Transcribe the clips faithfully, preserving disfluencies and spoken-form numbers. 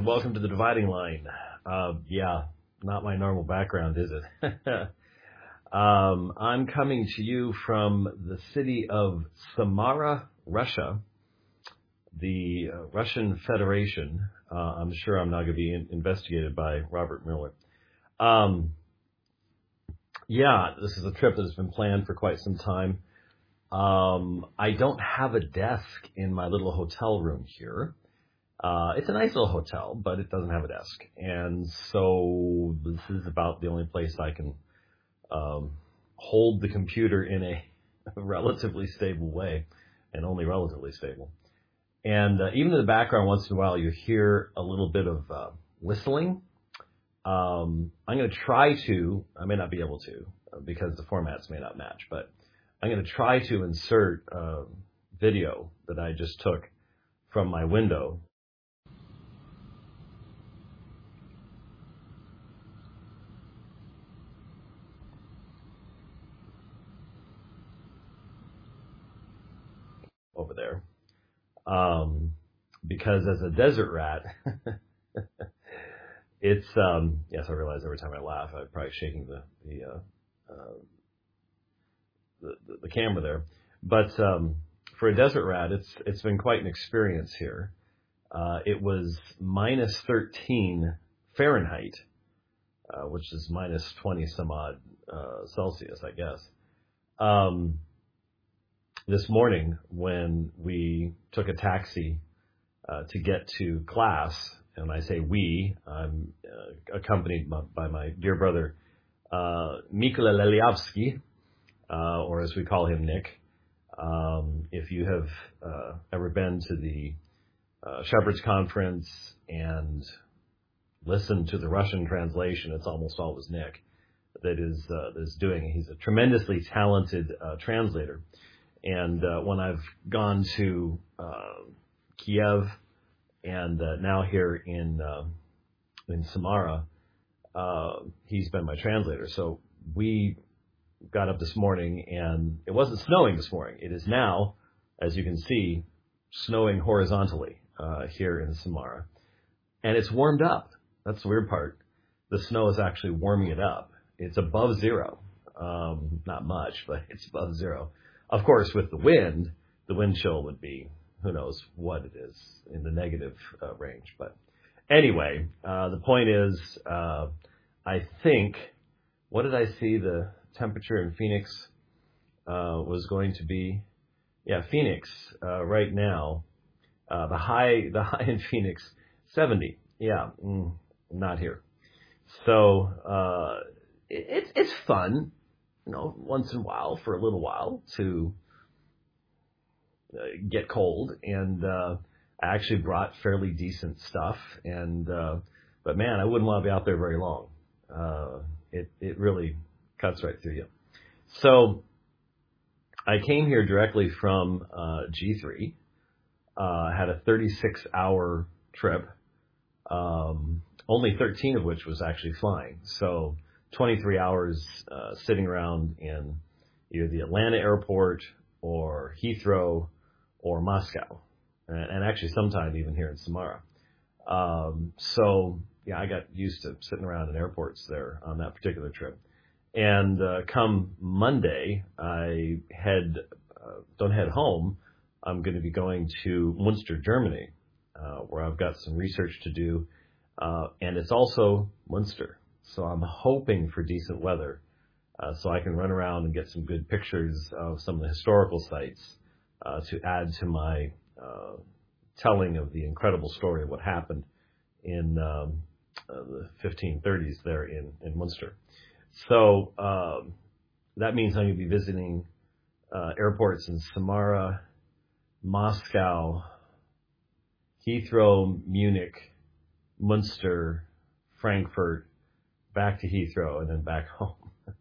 and welcome to the Dividing Line. Uh, yeah, not my normal background, is it? um, I'm coming to you from the city of Samara, Russia, the uh, Russian Federation. Uh, I'm sure I'm not going to be in- investigated by Robert Mueller. Um, yeah, this is a trip that has been planned for quite some time. Um, I don't have a desk in my little hotel room here. Uh, it's a nice little hotel, but it doesn't have a desk. And so this is about the only place I can um, hold the computer in a relatively stable way, and only relatively stable. And uh, even in the background, once in a while, you hear a little bit of uh, whistling. Um, I'm going to try to, I may not be able to, uh, because the formats may not match, but I'm going to try to insert a video that I just took from my window. Over there. Um, because as a desert rat, it's, um, yes, I realize every time I laugh, I'm probably shaking the, the, uh, uh, the, the, the camera there. But, um, for a desert rat, it's, it's been quite an experience here. Uh, it was minus thirteen Fahrenheit, uh, which is minus twenty some odd, uh, Celsius, I guess. Um, This morning, when we took a taxi uh, to get to class, and I say we, I'm uh, accompanied by, by my dear brother, uh, Mikola Leliavsky, uh, or as we call him, Nick. Um, if you have uh, ever been to the uh, Shepherd's Conference and listened to the Russian translation, it's almost always Nick that is, uh, that is doing it. He's a tremendously talented uh, translator. And uh, when I've gone to uh, Kiev and uh, now here in uh, in Samara, uh, he's been my translator. So we got up this morning, and it wasn't snowing this morning. It is now, as you can see, snowing horizontally uh, here in Samara. And it's warmed up. That's the weird part. The snow is actually warming it up. It's above zero. Um, not much, but it's above zero. Of course, with the wind, the wind chill would be, who knows what it is, in the negative uh, range. But anyway, uh, the point is, uh, I think, what did I see the temperature in Phoenix uh, was going to be? Yeah, Phoenix uh, right now, uh, the high the high in Phoenix, seventy. Yeah, mm, not here. So uh, it, it's it's fun. You know, once in a while, for a little while, to uh, get cold. And uh, I actually brought fairly decent stuff. And uh, but man, I wouldn't want to be out there very long. Uh, it it really cuts right through you. So I came here directly from uh, G three. Uh, I had a thirty-six hour trip, um, only thirteen of which was actually flying. So twenty-three hours uh, sitting around in either the Atlanta airport or Heathrow or Moscow, and, and actually sometime even here in Samara. Um, so yeah, I got used to sitting around in airports there on that particular trip. And uh, come Monday, I head uh, don't head home. I'm going to be going to Munster, Germany, uh, where I've got some research to do, uh, and it's also Munster. So I'm hoping for decent weather uh, so I can run around and get some good pictures of some of the historical sites uh, to add to my uh, telling of the incredible story of what happened in um, uh, the fifteen thirties there in, in Munster. So um, that means I'm going to be visiting uh, airports in Samara, Moscow, Heathrow, Munich, Munster, Frankfurt, back to Heathrow, and then back home.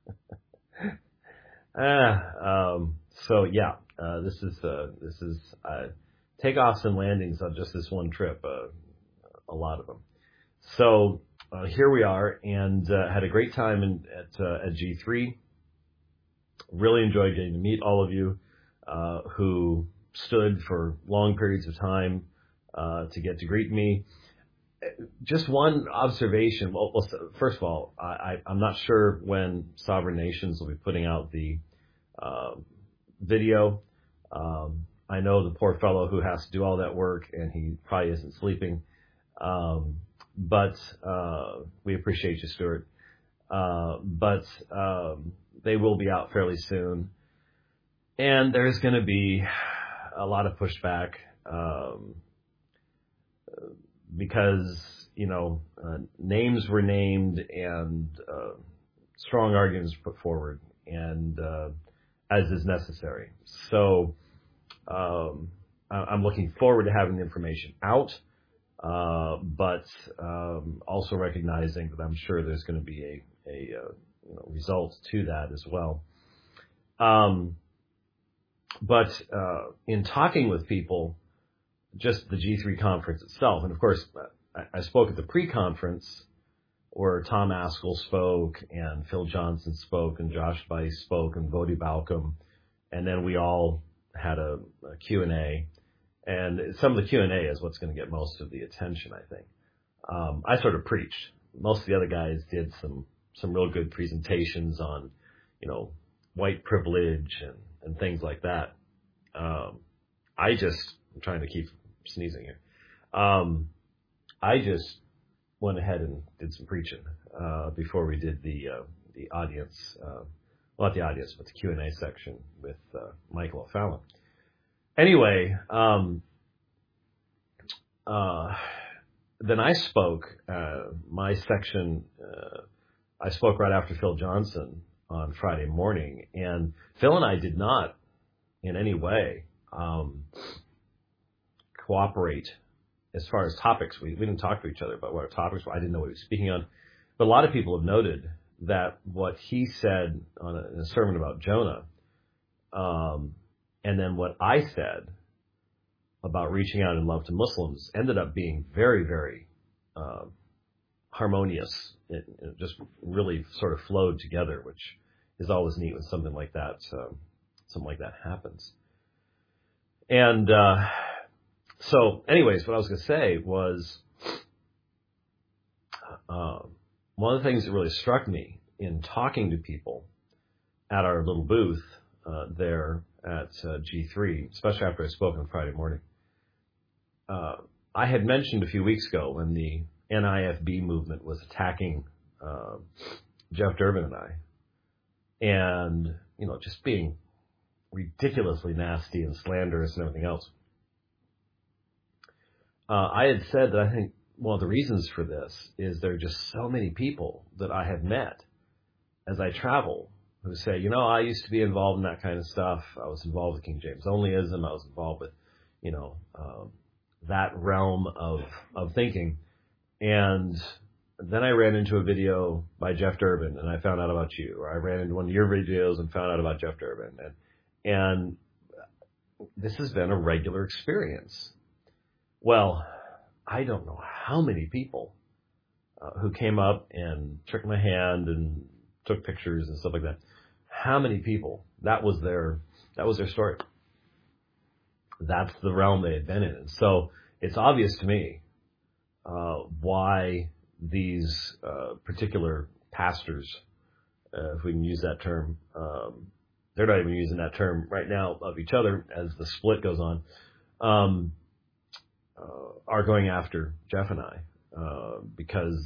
ah, um, so yeah, uh, this is uh, this is uh, takeoffs and landings on just this one trip, uh, a lot of them. So uh, here we are, and uh, had a great time in, at uh, at G three. Really enjoyed getting to meet all of you uh, who stood for long periods of time uh, to get to greet me. just one observation. Well, well first of all, I, I, I'm not sure when Sovereign Nations will be putting out the uh, video. Um, I know the poor fellow who has to do all that work, and he probably isn't sleeping. Um, but uh, we appreciate you, Stuart. Uh, but um, they will be out fairly soon. And there's going to be a lot of pushback um, because, you know, uh, names were named and uh, strong arguments put forward, and uh, as is necessary. So um, I'm looking forward to having the information out, uh, but um, also recognizing that I'm sure there's going to be a, a uh, you know, result to that as well. Um, But uh, in talking with people, just the G three conference itself, and of course, I, I spoke at the pre-conference where Tom Askell spoke, and Phil Johnson spoke, and Josh Weiss spoke, and Bodhi Balcom, and then we all had a, a Q and A, and some of the Q and A is what's going to get most of the attention, I think. Um, I sort of preached. Most of the other guys did some some real good presentations on, you know, white privilege and and things like that. Um, I just, I'm trying to keep sneezing here. Um, I just went ahead and did some preaching, uh, before we did the, uh, the audience, uh, well, not the audience, but the Q and A section with, uh, Michael O'Fallon. Anyway, um, uh, then I spoke, uh, my section, uh, I spoke right after Phil Johnson on Friday morning, and Phil and I did not in any way um, cooperate as far as topics. We, we didn't talk to each other about what our topics were. I didn't know what he was speaking on. But a lot of people have noted that what he said on a, in a sermon about Jonah, um, and then what I said about reaching out in love to Muslims ended up being very, very uh, harmonious. It, it just really sort of flowed together, which is always neat when something like that, um, something like that happens. And uh, so, anyways, what I was going to say was uh, one of the things that really struck me in talking to people at our little booth uh, there at uh, G three, especially after I spoke on Friday morning. Uh, I had mentioned a few weeks ago when the N I F B movement was attacking uh, Jeff Durbin and I, and, you know, just being ridiculously nasty and slanderous and everything else. Uh, I had said that I think one of the reasons for this is there are just so many people that I have met as I travel who say, you know, I used to be involved in that kind of stuff. I was involved with King James Onlyism. I was involved with, you know, um, that realm of, of thinking. And then I ran into a video by Jeff Durbin and I found out about you, or I ran into one of your videos and found out about Jeff Durbin. And, and this has been a regular experience. Well, I don't know how many people uh, who came up and shook my hand and took pictures and stuff like that. How many people? That was their, that was their story. That's the realm they had been in. And so it's obvious to me uh, why these uh, particular pastors, uh, if we can use that term, um, they're not even using that term right now of each other as the split goes on, um, uh, are going after Jeff and I uh, because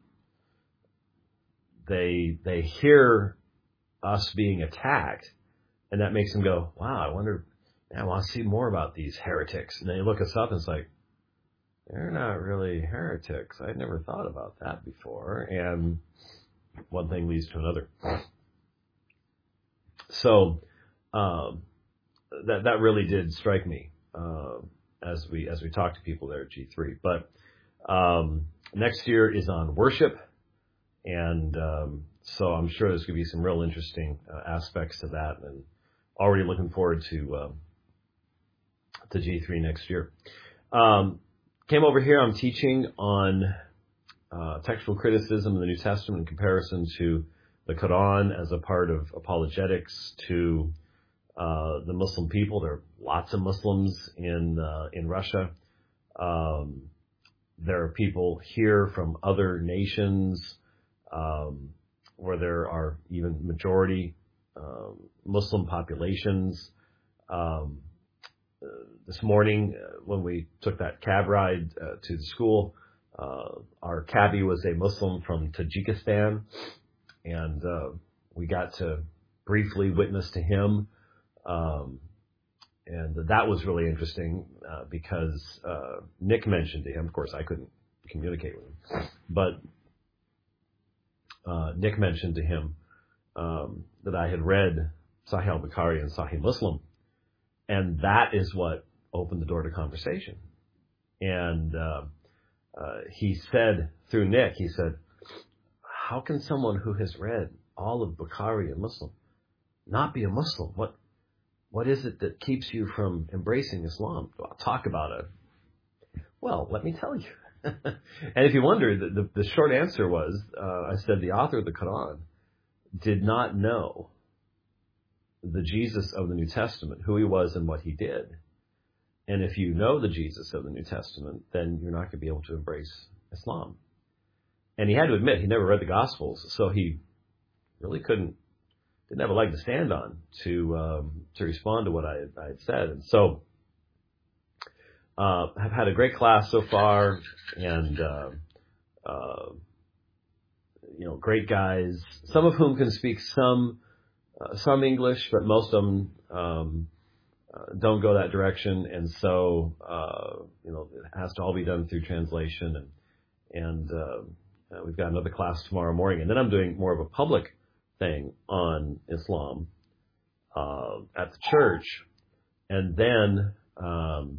they they hear us being attacked, and that makes them go, wow, I wonder, I want to see more about these heretics. And they look us up and it's like, they're not really heretics. I never thought about that before. And one thing leads to another. So um, that that really did strike me uh, as we as we talked to people there at G three. But um, next year is on worship, and um, so I'm sure there's going to be some real interesting uh, aspects to that, and already looking forward to um, to G three next year. Um, came over here. I'm teaching on uh, textual criticism in the New Testament in comparison to the Quran as a part of apologetics to uh, the Muslim people. There are lots of Muslims in uh, in Russia, um, there are people here from other nations, um, where there are even majority um, Muslim populations. Um, uh, this morning, uh, when we took that cab ride uh, to the school, uh, our cabbie was a Muslim from Tajikistan, and uh, we got to briefly witness to him. Um, and that was really interesting uh, because uh, Nick mentioned to him, of course I couldn't communicate with him, but uh, Nick mentioned to him um, that I had read Sahih al-Bukhari and Sahih Muslim, and that is what opened the door to conversation. And uh, uh, he said, through Nick, he said, how can someone who has read all of Bukhari and Muslim not be a Muslim? What What is it that keeps you from embracing Islam? Well, talk about it. Well, let me tell you. And if you wonder, the, the, the short answer was, uh, I said the author of the Quran did not know the Jesus of the New Testament, who he was and what he did. And if you know the Jesus of the New Testament, then you're not going to be able to embrace Islam. And he had to admit he never read the Gospels, so he really couldn't, didn't have a leg to stand on to um, to respond to what I, I had said. And so uh, I've had a great class so far, and uh, uh, you know, great guys, some of whom can speak some uh, some English, but most of them um, uh, don't go that direction. And so uh, you know, it has to all be done through translation. And and uh, uh, we've got another class tomorrow morning, and then I'm doing more of a public thing on Islam uh, at the church, and then um,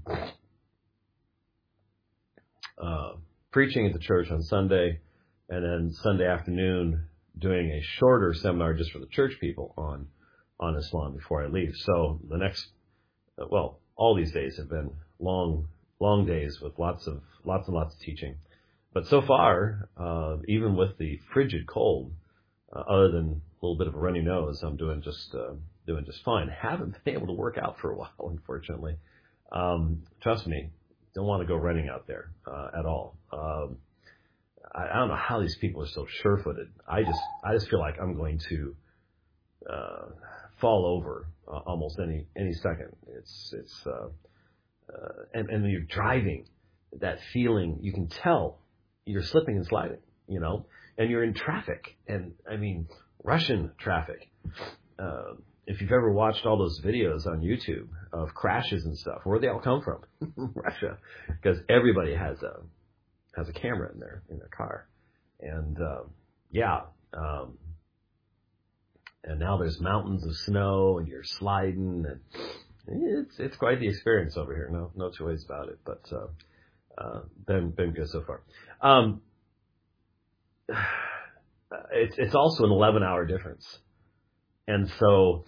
uh, preaching at the church on Sunday, and then Sunday afternoon doing a shorter seminar just for the church people on on Islam before I leave. So the next, uh, well, all these days have been long, long days with lots of lots and lots of teaching. But so far, uh, even with the frigid cold, uh, other than a little bit of a runny nose, I'm doing just uh, doing just fine. Haven't been able to work out for a while, unfortunately. Um, trust me, don't want to go running out there uh, at all. Um, I, I don't know how these people are so sure-footed. I just I just feel like I'm going to uh, fall over uh, almost any any second. It's it's uh, uh, and and when you're driving, that feeling, you can tell you're slipping and sliding, you know, and you're in traffic, and I mean Russian traffic. Uh, if you've ever watched all those videos on YouTube of crashes and stuff, where they all come from? Russia, because everybody has a has a camera in their in their car, and uh, yeah, um, and now there's mountains of snow, and you're sliding, and it's it's quite the experience over here. No no two ways about it, but uh, uh, been been good so far. Um, it's it's also an eleven hour difference, and so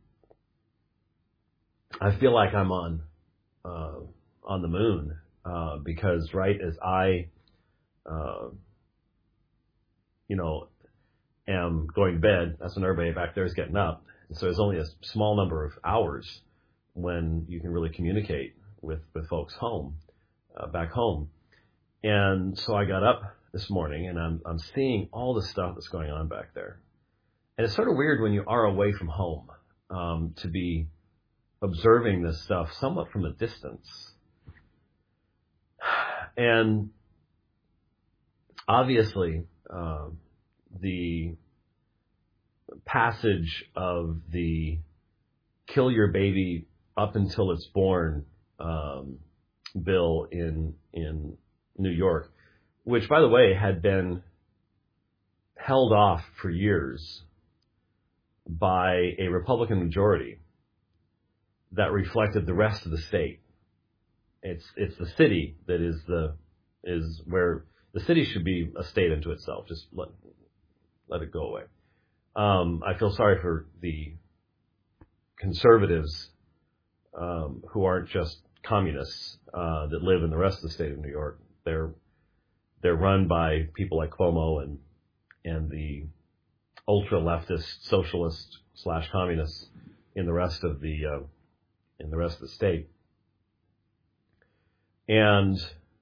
I feel like I'm on uh, on the moon uh, because right as I uh, you know am going to bed, that's when everybody back there is getting up, and so there's only a small number of hours when you can really communicate with with folks home uh, back home. And so I got up this morning, and I'm I'm seeing all the stuff that's going on back there. And it's sort of weird when you are away from home um, to be observing this stuff somewhat from a distance. And obviously, uh, the passage of the kill your baby up until it's born um, bill in in New York, which, by the way, had been held off for years by a Republican majority that reflected the rest of the state. It's it's the city that is the is where the city should be a state unto itself. Just let let it go away. Um, I feel sorry for the conservatives um, who aren't just communists uh, that live in the rest of the state of New York. They're they're run by people like Cuomo and and the ultra leftist socialists slash communists in the rest of the uh, in the rest of the state. And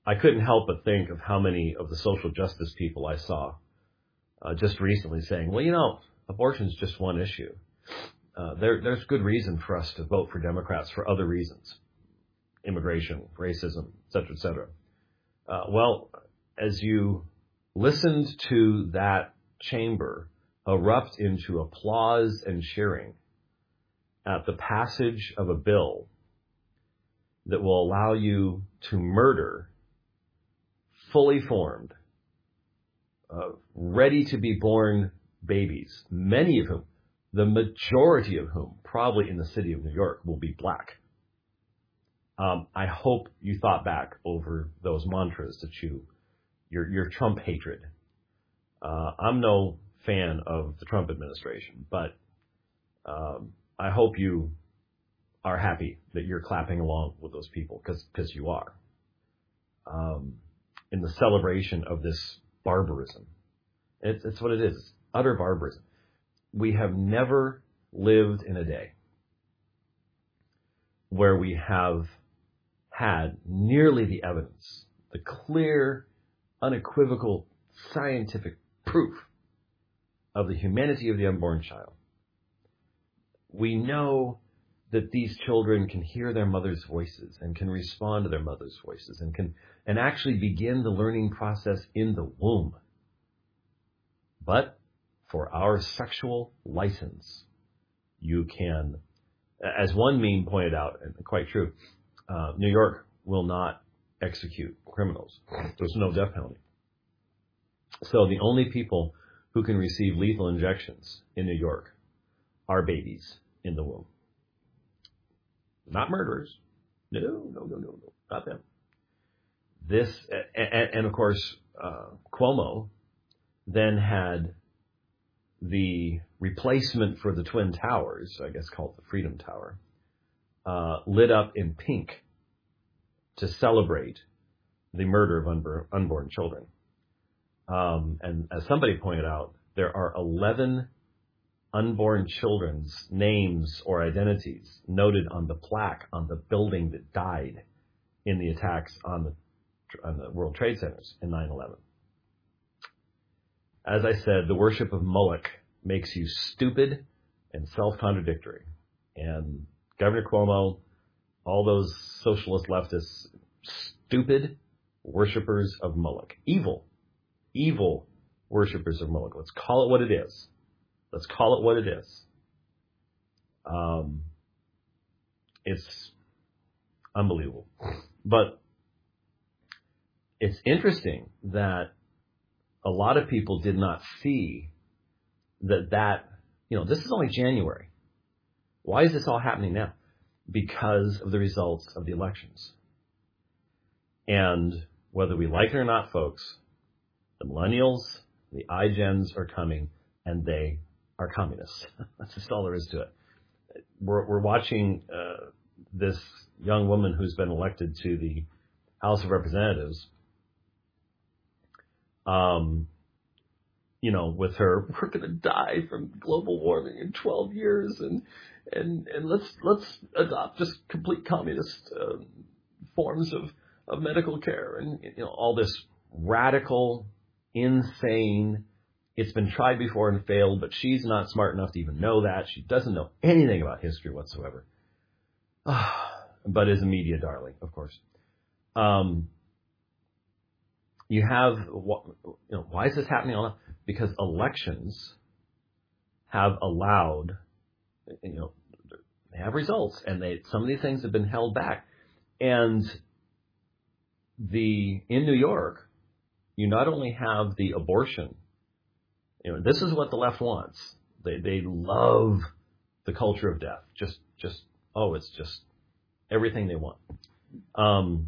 I couldn't help but think of how many of the social justice people I saw uh, just recently saying, well, you know, abortion is just one issue. Uh, there, there's good reason for us to vote for Democrats for other reasons. Immigration, racism, et cetera, et cetera. Uh, well, as you listened to that chamber erupt into applause and cheering at the passage of a bill that will allow you to murder fully formed, uh, ready to be born babies, many of whom, the majority of whom, probably in the city of New York, will be black. Um, I hope you thought back over those mantras that you, your, your Trump hatred. Uh, I'm no fan of the Trump administration, but um, I hope you are happy that you're clapping along with those people, because because you are. Um, in the celebration of this barbarism. It's, it's what it is. It's utter barbarism. We have never lived in a day where we have had nearly the evidence, the clear, unequivocal scientific proof of the humanity of the unborn child. We know that these children can hear their mother's voices and can respond to their mother's voices and can and actually begin the learning process in the womb. But for our sexual license, you can, as one meme pointed out, and quite true, uh, New York will not execute criminals. There's no death penalty. So the only people who can receive lethal injections in New York are babies in the womb. Not murderers. No, no, no, no, no, not them. This, and, and of course, uh, Cuomo then had the replacement for the Twin Towers, I guess called the Freedom Tower, uh, lit up in pink to celebrate the murder of unborn, unborn children. Um, and as somebody pointed out, there are eleven unborn children's names or identities noted on the plaque on the building that died in the attacks on the, on the World Trade Centers in nine eleven. As I said, the worship of Moloch makes you stupid and self-contradictory. And Governor Cuomo, all those socialist leftists, stupid worshipers of Moloch. Evil, evil worshipers of Moloch. Let's call it what it is. Let's call it what it is. Um, it's unbelievable. But it's interesting that a lot of people did not see that that, you know, this is only January. Why is this all happening now? Because of the results of the elections. And whether we like it or not, folks, the millennials, the iGens are coming, and they are communists. That's just all there is to it. We're, we're watching uh, this young woman who's been elected to the House of Representatives, um, you know, with her, we're going to die from global warming in twelve years, and and and let's let's adopt just complete communist uh, forms of, of medical care, and you know, all this radical, insane. It's been tried before and failed, but she's not smart enough to even know that. She doesn't know anything about history whatsoever. But is a media darling, of course. Um, you have, you know, why is this happening? Because elections have allowed, you know, they have results, and they some of these things have been held back. And the in New York, you not only have the abortion. You know, this is what the left wants. They they love the culture of death. Just just oh, it's just everything they want. Um,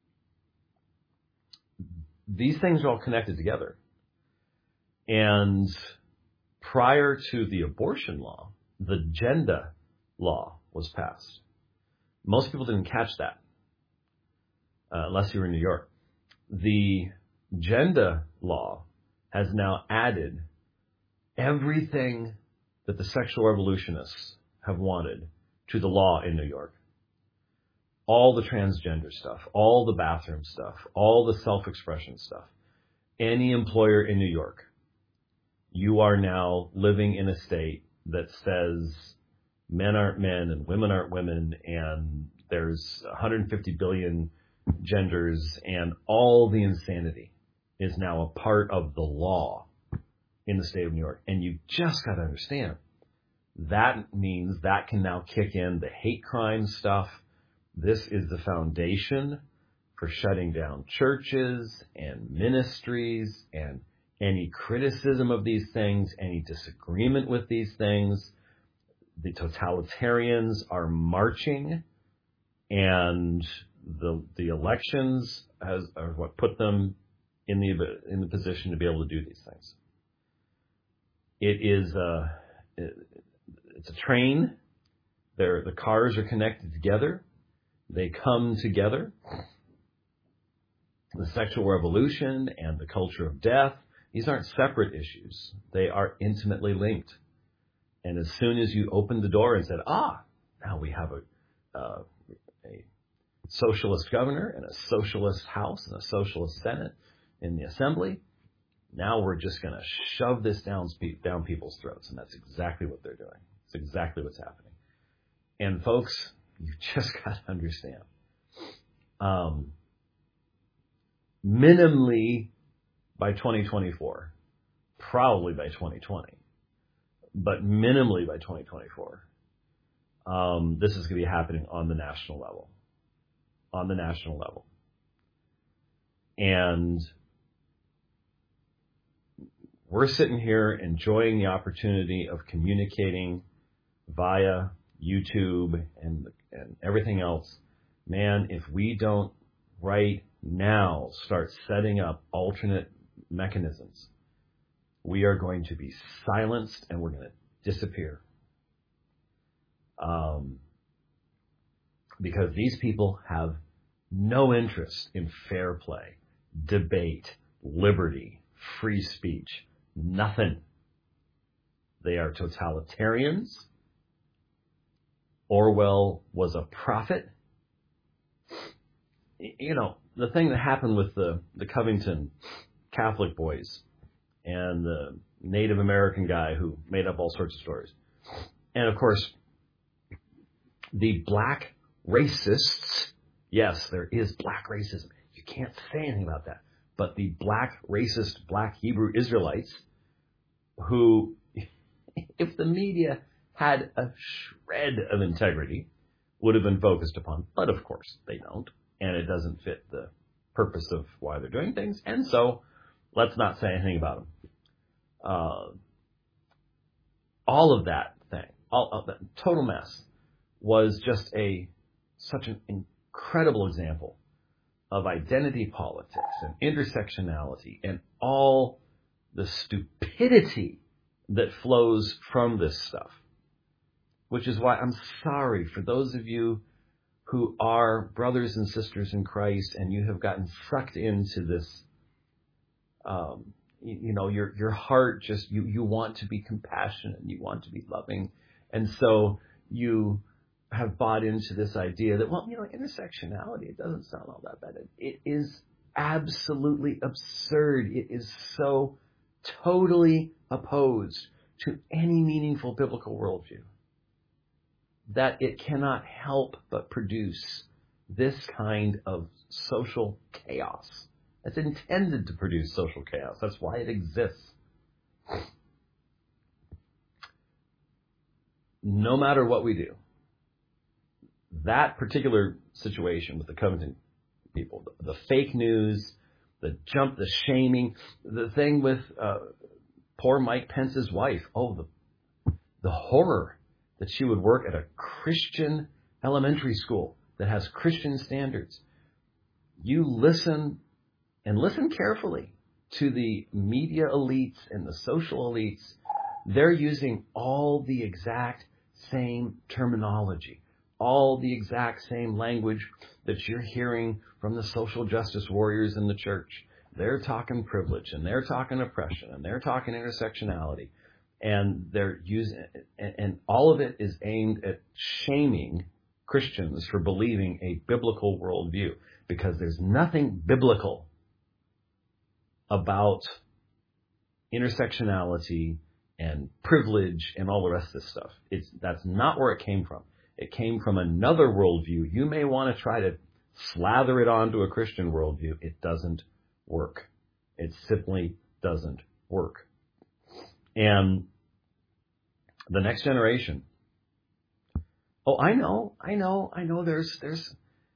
these things are all connected together. And prior to the abortion law, the gender law was passed. Most people didn't catch that, uh, unless you were in New York. The gender law has now added everything that the sexual revolutionists have wanted to the law in New York. all the transgender stuff, all the bathroom stuff, all the self-expression stuff. Any employer in New York, you are now living in a state that says men aren't men and women aren't women, and there's one hundred fifty billion genders, and all the insanity is now a part of the law in the state of New York. And you just got to understand, that means that can now kick in the hate crime stuff. This is the foundation for shutting down churches and ministries, and any criticism of these things, any disagreement with these things. The totalitarians are marching, and the the elections has are what put them in the in the position to be able to do these things. It is a it's a train. There, the cars are connected together. They come together. The sexual revolution and the culture of death, these aren't separate issues. They are intimately linked. And as soon as you opened the door and said, ah, now we have a, uh, a socialist governor and a socialist House and a socialist Senate in the Assembly, now we're just going to shove this down, down people's throats. And that's exactly what they're doing. It's exactly what's happening. And folks, you just got to understand. Um, minimally by twenty twenty-four, probably by twenty twenty, but minimally by twenty twenty-four, um, this is going to be happening on the national level. On the national level. And we're sitting here enjoying the opportunity of communicating via YouTube and and everything else. Man, if we don't right now start setting up alternate mechanisms, we are going to be silenced and we're going to disappear. Um, because these people have no interest in fair play, debate, liberty, free speech, nothing. They are totalitarians. Orwell was a prophet. You know, the thing that happened with the, the Covington Catholic boys and the Native American guy who made up all sorts of stories. And of course, the black racists, yes, there is black racism. You can't say anything about that. But the black racist, black Hebrew Israelites who, if the media had a shred of integrity, would have been focused upon. But of course, they don't. And it doesn't fit the purpose of why they're doing things. And so, let's not say anything about them. Uh, all of that thing, all of that total mess, was just a such an incredible example of identity politics and intersectionality and all the stupidity that flows from this stuff. Which is why I'm sorry for those of you who are brothers and sisters in Christ and you have gotten sucked into this, um, you, you know, your your heart just, you, you want to be compassionate and you want to be loving. And so you have bought into this idea that, well, you know, intersectionality, it doesn't sound all that bad. It is absolutely absurd. It is so totally opposed to any meaningful biblical worldview that it cannot help but produce this kind of social chaos. It's intended to produce social chaos. That's why it exists. No matter what we do, that particular situation with the Covington people, the, the fake news, the jump, the shaming, the thing with uh, poor Mike Pence's wife, oh, the the horror that she would work at a Christian elementary school that has Christian standards. You listen and listen carefully to the media elites and the social elites. They're using all the exact same terminology, all the exact same language that you're hearing from the social justice warriors in the church. They're talking privilege and they're talking oppression and they're talking intersectionality. And they're using, and, and all of it is aimed at shaming Christians for believing a biblical worldview, because there's nothing biblical about intersectionality and privilege and all the rest of this stuff. It's, that's not where it came from. It came from another worldview. You may want to try to slather it onto a Christian worldview. It doesn't work. It simply doesn't work. And the next generation, oh, I know, I know, I know there's, there's,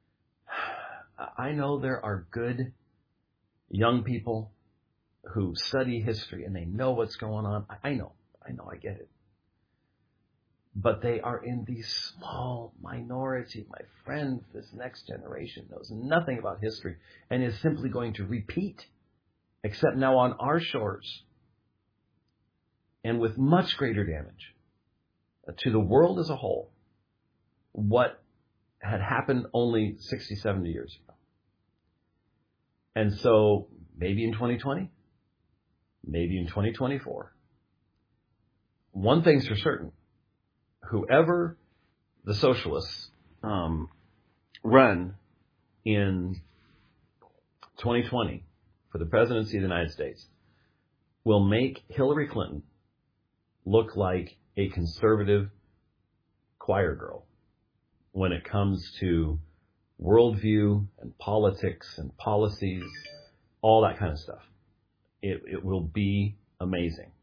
I know there are good young people who study history and they know what's going on. I know, I know, I get it. But they are in the small minority. My friend, this next generation knows nothing about history and is simply going to repeat, except now on our shores and with much greater damage to the world as a whole, what had happened only sixty, seventy years ago. And so maybe in twenty twenty, maybe in twenty twenty-four, one thing's for certain. Whoever the socialists um, run in twenty twenty for the presidency of the United States will make Hillary Clinton look like a conservative choir girl when it comes to worldview and politics and policies, all that kind of stuff. It, it will be amazing.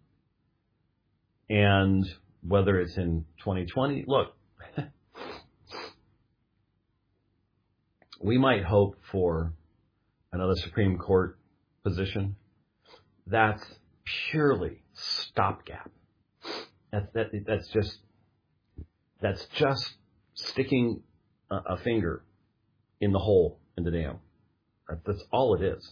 And whether it's in twenty twenty, look, we might hope for another Supreme Court position. That's purely stopgap. That, that, that's just, that's just sticking a, a finger in the hole in the dam. That, that's all it is.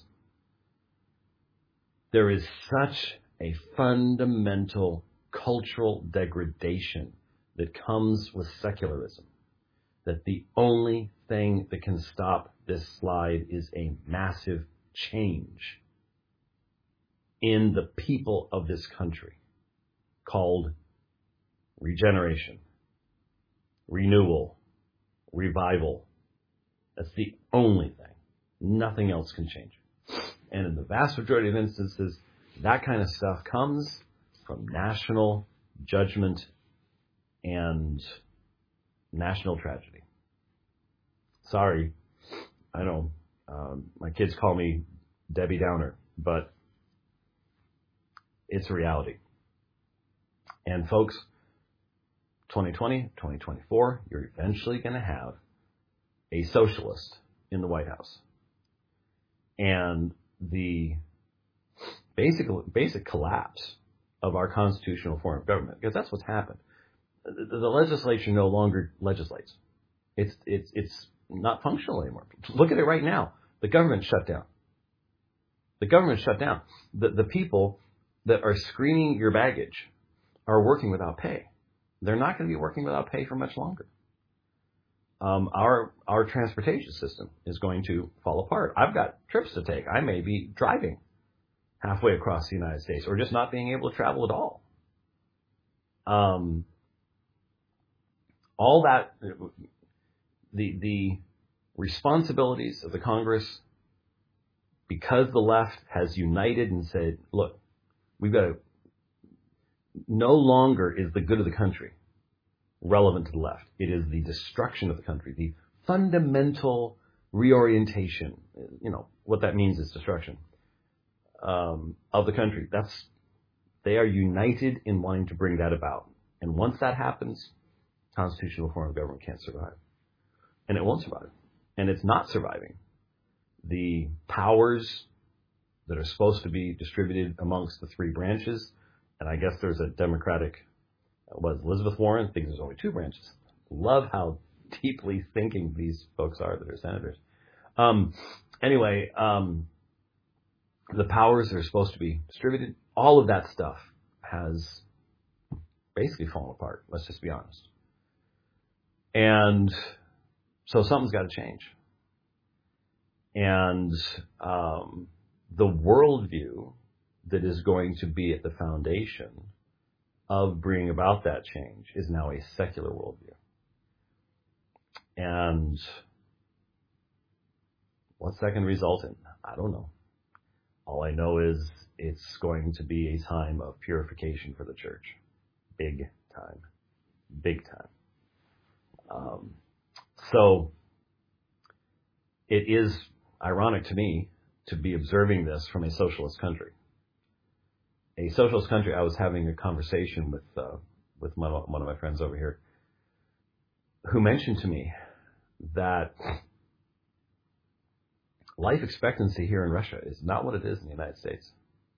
There is such a fundamental cultural degradation that comes with secularism that the only thing that can stop this slide is a massive change in the people of this country called regeneration, renewal, revival. That's the only thing. Nothing else can change it. And in the vast majority of instances, that kind of stuff comes from national judgment and national tragedy. Sorry, I know um, my kids call me Debbie Downer, but it's a reality. And folks, twenty twenty, twenty twenty-four, you're eventually going to have a socialist in the White House. And the basic basic collapse of our constitutional form of government, because that's what's happened. The, the legislature no longer legislates. It's it's it's not functional anymore. Look at it right now. The government shut down. The government shut down. The the people that are screening your baggage are working without pay. They're not going to be working without pay for much longer. Um, our our transportation system is going to fall apart. I've got trips to take. I may be driving halfway across the United States, or just not being able to travel at all. Um, all that, the the responsibilities of the Congress, because the left has united and said, look, we've got to, no longer is the good of the country relevant to the left. It is the destruction of the country, the fundamental reorientation. You know, what that means is destruction. Um, of the country. That's, they are united in wanting to bring that about. And once that happens, constitutional form of government can't survive. And it won't survive. And it's not surviving. The powers that are supposed to be distributed amongst the three branches, and I guess there's a Democratic, was Elizabeth Warren thinks there's only two branches. Love how deeply thinking these folks are that are senators. Um, anyway, um, the powers that are supposed to be distributed, all of that stuff has basically fallen apart. Let's just be honest. And so something's got to change. And um, the worldview that is going to be at the foundation of bringing about that change is now a secular worldview. And what's that going to result in? I don't know. All I know is it's going to be a time of purification for the church. Big time. Big time. Um, so it is ironic to me to be observing this from a socialist country. A socialist country, I was having a conversation with uh, with one of, one of my friends over here who mentioned to me that life expectancy here in Russia is not what it is in the United States.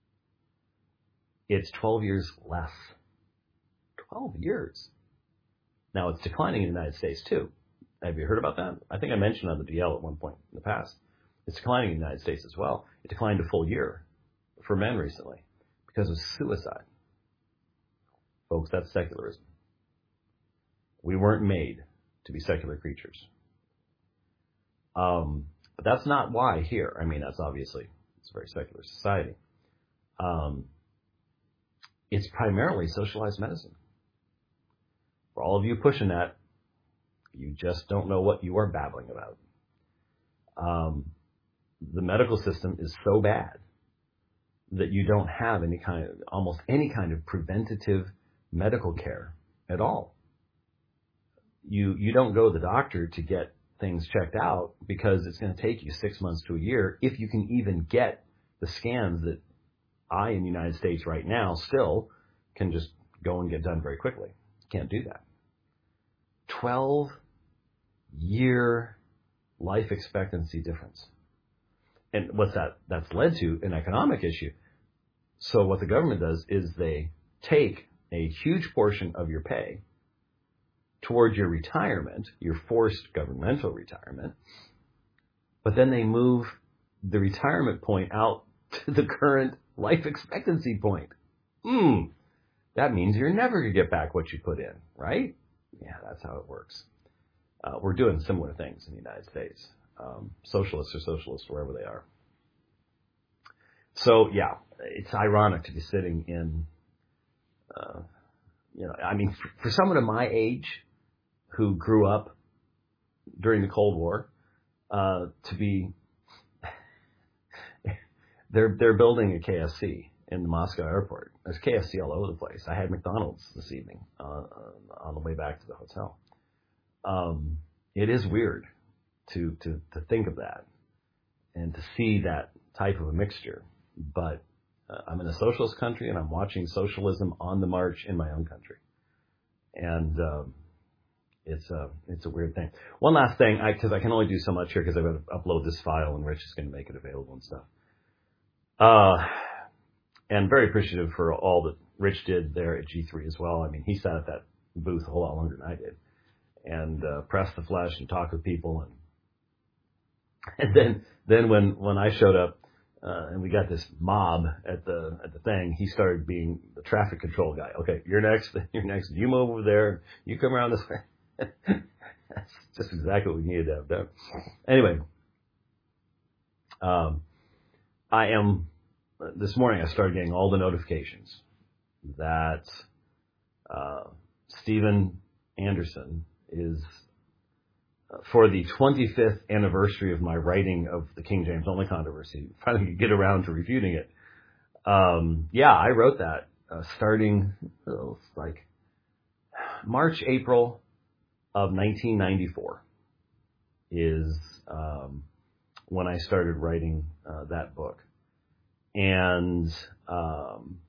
It's twelve years less. twelve years. Now, it's declining in the United States, too. Have you heard about that? I think I mentioned on the D L at one point in the past. It's declining in the United States as well. It declined a full year for men recently because of suicide. Folks, that's secularism. We weren't made to be secular creatures. Um, but that's not why here. I mean, that's obviously, it's a very secular society. Um, it's primarily socialized medicine. For all of you pushing that, you just don't know what you are babbling about. Um, the medical system is so bad that you don't have any kind of, almost any kind of preventative medical care at all. You you don't go to the doctor to get things checked out because it's going to take you six months to a year if you can even get the scans that I in the United States right now still can just go and get done very quickly. Can't do that. twelve year life expectancy difference. And what's that? That's led to an economic issue. So what the government does is they take a huge portion of your pay towards your retirement, your forced governmental retirement, but then they move the retirement point out to the current life expectancy point. Hmm. That means you're never going to get back what you put in, right? Yeah, that's how it works. Uh, we're doing similar things in the United States. Um, socialists are socialists wherever they are. So, yeah, it's ironic to be sitting in, uh, you know, I mean, for, for someone of my age who grew up during the Cold War, uh, to be, they're they're building a K F C in the Moscow airport. There's K F C all over the place. I had McDonald's this evening uh, on the way back to the hotel. Um, it is weird to, to, to think of that and to see that type of a mixture. But uh, I'm in a socialist country and I'm watching socialism on the march in my own country. And um, it's a, it's a weird thing. One last thing, because I, I can only do so much here because I've got to upload this file and Rich is going to make it available and stuff. Uh, and very appreciative for all that Rich did there at G three as well. I mean, he sat at that booth a whole lot longer than I did. And uh, pressed the flesh and talked with people, and and then then when, when I showed up uh, and we got this mob at the at the thing, he started being the traffic control guy. Okay, you're next, you're next. You move over there. You come around this way. That's just exactly what we needed to have done. Anyway, um, I am this morning. I started getting all the notifications that uh, Steven Anderson is uh, for the twenty-fifth anniversary of my writing of the King James Only controversy. Finally could get around to refuting it. Um, yeah, I wrote that uh, starting oh, like March, April of nineteen ninety-four is um, when I started writing uh, that book. And um,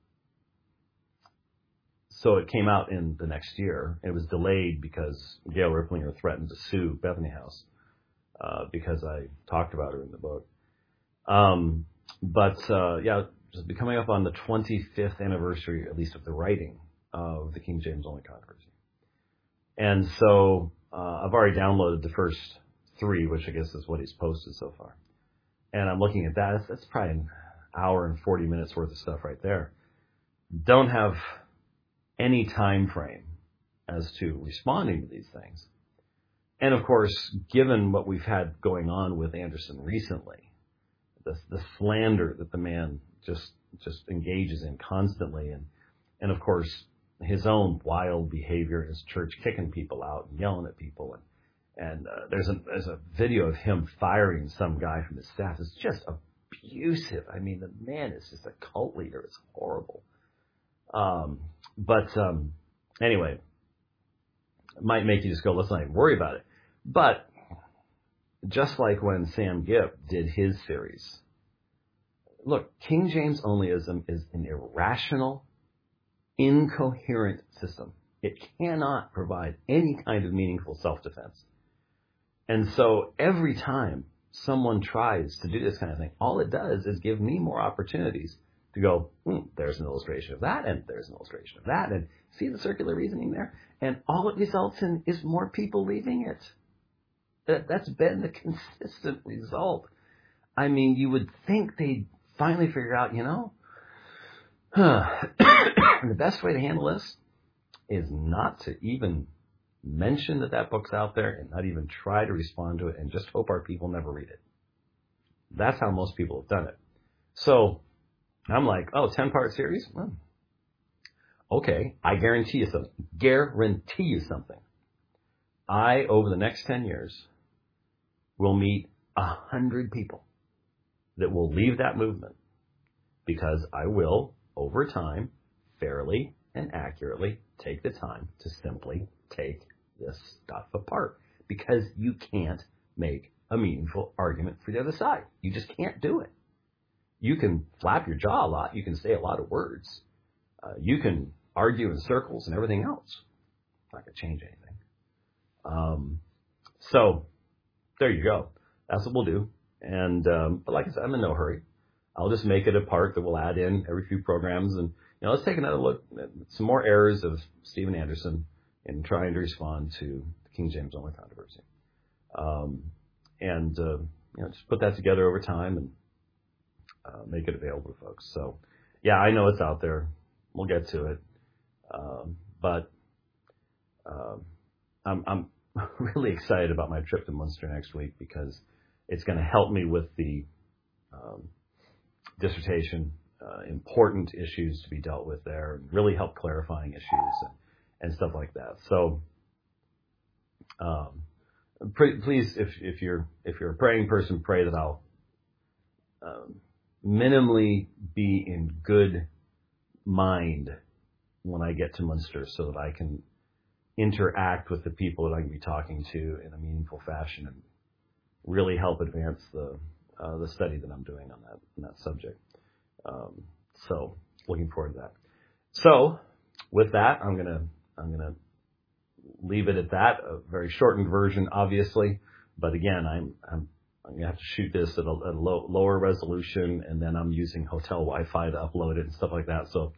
So it came out in the next year. It was delayed because Gail Riplinger threatened to sue Bethany House uh, because I talked about her in the book. Um, but, uh, yeah, just be coming up on the twenty-fifth anniversary, at least of the writing of the King James Only controversy. And so uh, I've already downloaded the first three, which I guess is what he's posted so far. And I'm looking at that. That's, that's probably an hour and forty minutes worth of stuff right there. Don't have any time frame as to responding to these things. And of course, given what we've had going on with Anderson recently, the, the slander that the man just just engages in constantly, and and of course his own wild behavior in his church, kicking people out and yelling at people, and And uh, there's, a, there's a video of him firing some guy from his staff. It's just abusive. I mean, the man is just a cult leader. It's horrible. Um, but um, anyway, it might make you just go, let's not even worry about it. But just like when Sam Gipp did his series, look, King James onlyism is an irrational, incoherent system. It cannot provide any kind of meaningful self-defense. And so every time someone tries to do this kind of thing, all it does is give me more opportunities to go, hmm, there's an illustration of that, and there's an illustration of that, and see the circular reasoning there? And all it results in is more people leaving it. That, that's been the consistent result. I mean, you would think they'd finally figure out, you know, huh, the best way to handle this is not to even mention that that book's out there and not even try to respond to it and just hope our people never read it. That's how most people have done it. So I'm like, oh, ten-part series? Well, okay, I guarantee you something. Guarantee you something. I, over the next ten years, will meet a hundred people that will leave that movement because I will, over time, fairly and accurately take the time to simply take this stuff apart, because you can't make a meaningful argument for the other side. You just can't do it. You can flap your jaw a lot. You can say a lot of words. Uh, you can argue in circles and everything else. It's not going to change anything. Um, so there you go. That's what we'll do. And um, but like I said, I'm in no hurry. I'll just make it a part that we'll add in every few programs. And you know, let's take another look at some more errors of Steven Anderson in trying to respond to the King James only controversy. Um, and uh, you know, just put that together over time and uh, make it available to folks. So yeah, I know it's out there. We'll get to it. Um, but um, I'm, I'm really excited about my trip to Munster next week because it's going to help me with the um, dissertation, uh, important issues to be dealt with there, and really help clarifying issues and, and stuff like that. So, um, pray, please, if, if you're if you're a praying person, pray that I'll um, minimally be in good mind when I get to Munster, so that I can interact with the people that I'm going to be talking to in a meaningful fashion and really help advance the uh, the study that I'm doing on that on that subject. Um, so, looking forward to that. So, with that, I'm gonna I'm gonna leave it at that. A very shortened version, obviously, but again, I'm I'm I'm gonna have to shoot this at a, at a low, lower resolution, and then I'm using hotel Wi-Fi to upload it and stuff like that. So,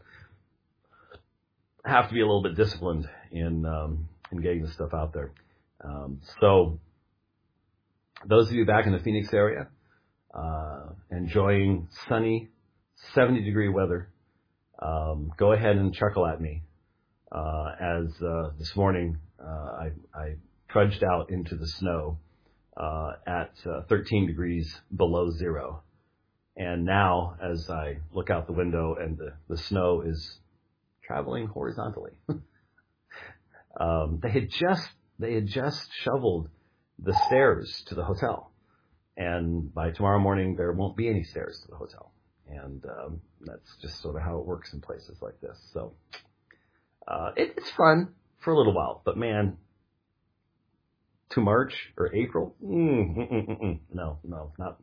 I have to be a little bit disciplined in um, in getting this stuff out there. Um, so, those of you back in the Phoenix area, uh, enjoying sunny, seventy degree weather, um, go ahead and chuckle at me. Uh, as uh, this morning, uh, I, I trudged out into the snow uh, at uh, thirteen degrees below zero. And now, as I look out the window and the, the snow is traveling horizontally, um, they had just they had just shoveled the stairs to the hotel, and by tomorrow morning there won't be any stairs to the hotel, and um, that's just sort of how it works in places like this. So uh, it, it's fun for a little while, but man, to March or April, mm, mm, mm, mm, no, no, not.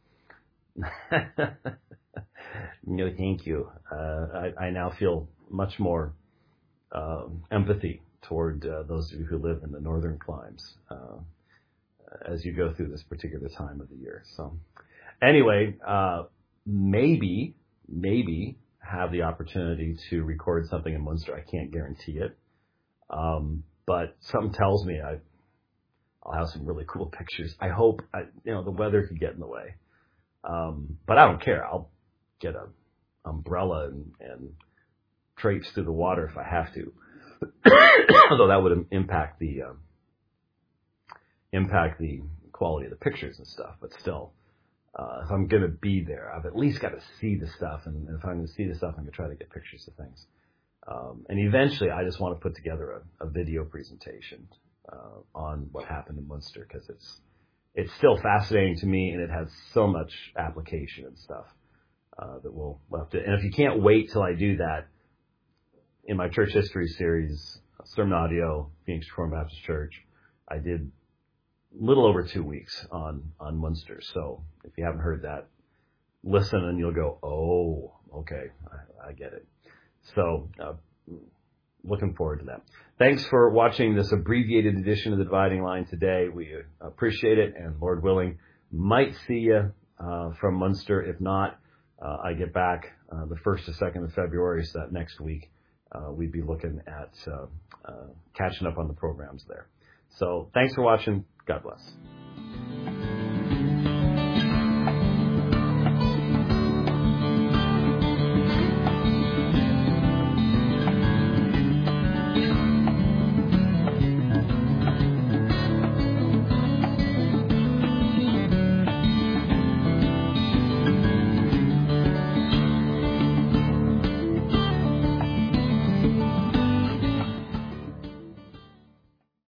No, thank you. Uh, I, I now feel much more um, empathy toward uh, those of you who live in the northern climes uh, as you go through this particular time of the year. So anyway, uh, maybe, maybe have the opportunity to record something in Munster. I can't guarantee it. Um, but something tells me I, I'll have some really cool pictures. I hope, I, you know, the weather could get in the way. Um, but I don't care. I'll get an umbrella and, and traipse through the water if I have to. Although that would impact the um, impact the quality of the pictures and stuff. But still, uh, if I'm going to be there, I've at least got to see the stuff. And if I'm going to see the stuff, I'm going to try to get pictures of things. Um, and eventually, I just want to put together a, a video presentation uh, on what happened in Munster, because it's it's still fascinating to me, and it has so much application and stuff uh, that we'll, we'll have to. And if you can't wait till I do that, in my church history series, Sermon Audio, Phoenix Reformed Baptist Church, I did a little over two weeks on on Munster. So if you haven't heard that, listen and you'll go, oh, okay, I, I get it. So uh, looking forward to that. Thanks for watching this abbreviated edition of The Dividing Line today. We appreciate it, and Lord willing, might see you uh, from Munster. If not, uh, I get back uh, the first or second of February, so that next week uh, we'd be looking at uh, uh, catching up on the programs there. So thanks for watching. God bless.